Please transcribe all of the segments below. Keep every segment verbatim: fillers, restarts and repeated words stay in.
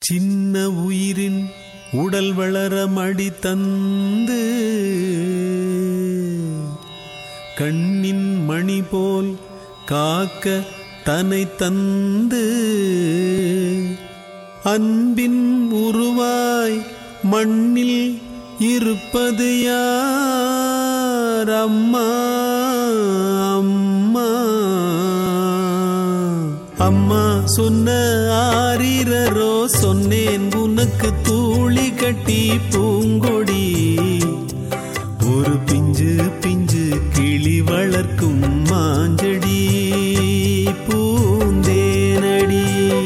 சின்ன உயிரின் உடல் வளர மடி தந்து கண்ணின் மணி போல் காக்க தனை தந்து அன்பின் உருவாய் மண்ணில் இருப்பது யார்? அம்மா அம்மா அம்மா சொன்ன ஆரிரரோ சொன்னேன் உனக்கு தூளி கட்டி பூங்கொடி. ஒரு பிஞ்சு பிஞ்சு கிளி வளர்க்கும் மாஞ்செடி பூந்தேனடி.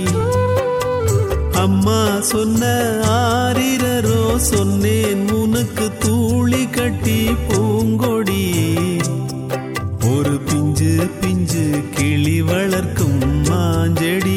அம்மா சொன்ன ஆரிரரோ சொன்னேன் உனக்கு தூளி கட்டி பூங்கொடி. ஒரு பிஞ்சு பிஞ்சு கிளி வளர்க்கும் மாஞ்செடி.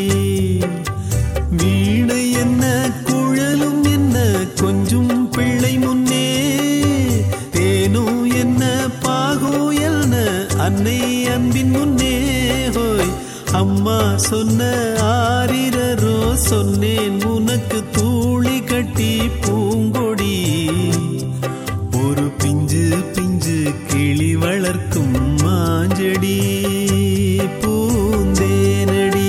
வீணை என்ன குழலும் என்ன கொஞ்சம் பிள்ளை முன்னே, தேனும் என்ன பாகோ என்ன அன்னை அன்பின் முன்னே. ஹோய் அம்மா சொன்ன ஆரிரரோ சொன்னேன் உனக்கு தூளி கட்டி பூங்கொடி. ஒரு பிஞ்சு பிஞ்சு கிளி வளர்க்கும் மாஞ்செடி பூந்தேனடி.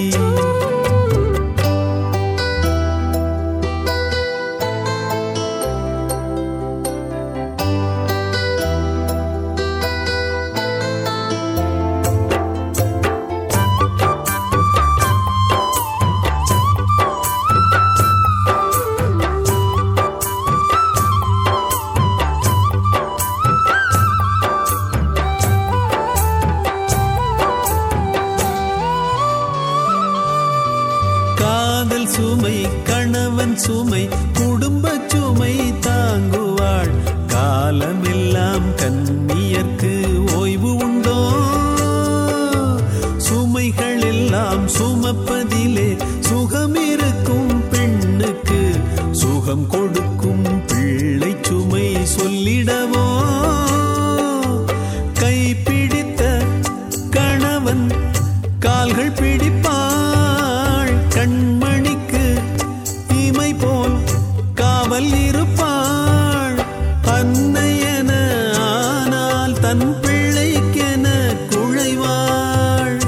காதல் சுமை கணவன் சுமை குடும்ப சுமை தாங்குவாள். காலமெல்லாம் கன்னியர்க்கு ஓய்வு உண்டோ? சுமைகள் எல்லாம் சுமப்பதிலே சுகம் இருக்கும் பெண்ணுக்கு சுகம் கொடுக்கும் பிள்ளை சுமை சொல்லிடவோ? கைப்பிடித்த கணவன் கால்கள் பிடிப்பாள். கண்மணிக்கு இமை போல் காவல் இருப்பாள். அன்னையென ஆனால் தன் பிள்ளைக்கென குழைவாள்.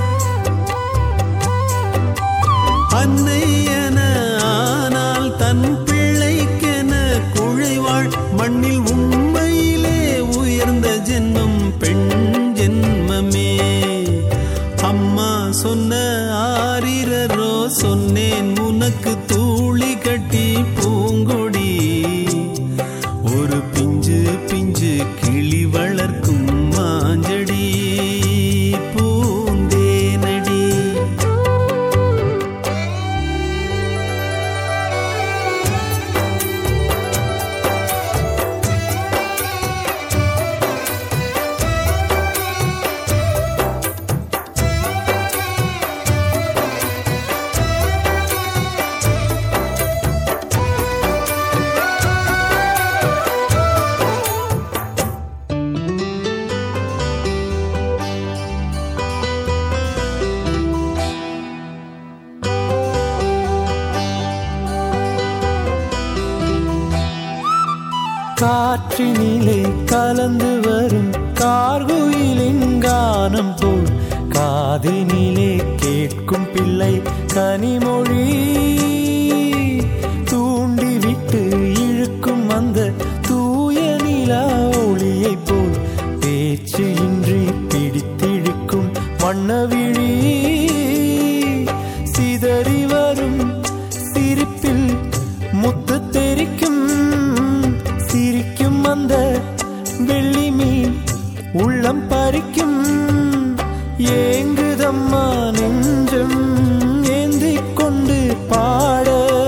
அன்னையென ஆனால் தன் பிள்ளைக்கென குழைவாள். மண்ணில் உண்மையிலே உயர்ந்த ஜென்மம் பெண் ஜென்மமே. அம்மா சொன்ன ஆரிரரோ சொன்னேன் உனக்கு தூளி கட்டி பூங்கொடி. ஒரு பிஞ்சு பிஞ்சு கிளி வளர்க்கும் மாஞ்செடி பூந்தேனடி. காற்றினிலே கலந்து வரும் கார்குயிலின் கானம் போல் காதினிலே கேட்கும் பிள்ளை கனிமொழி. தூண்டிவிட்டு இழுக்கும் அந்த தூய நிலா ஒளியை போல் பேச்சு இன்றி பிடித்திழுக்கும் வண்ணவிழி. சிதறி வரும் சிரிப்பில் முத்து தெரிக்கும். சிரிக்கும் அந்த வெள்ளி மீன் உள்ளம் பறிக்கும். ஏங்குதம்மா நெஞ்சம் ஏந்திக் கொண்டு பாட.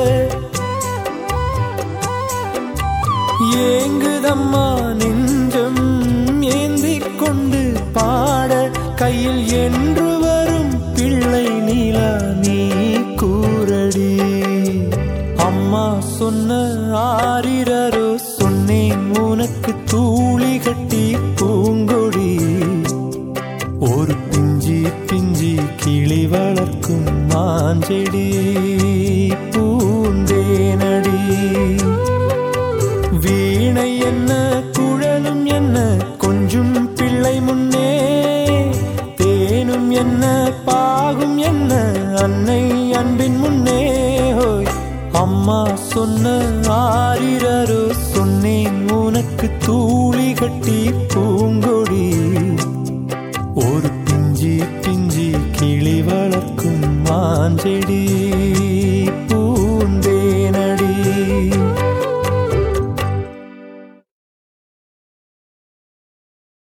ஏங்குதம்மா நெஞ்சம் ஏந்திக் கொண்டு பாட. கையில் என்று வரும் பிள்ளை நீலா நீ கூரடி. அம்மா சொன்ன ஆரிரரோ சொன்னேன் உனக்கு தூளி கட்டி பூங்கொடி. ஒரு பிஞ்சி பிஞ்சி கிளி வளர்க்கும் மாஞ்செடி பூ சொன்ன ஆரிரரோ சொன்னேன் உனக்கு தூளி கட்டி பூங்கொடி. ஒரு பிஞ்சி பிஞ்சி கிளி வளர்க்கும் மாஞ்செடி.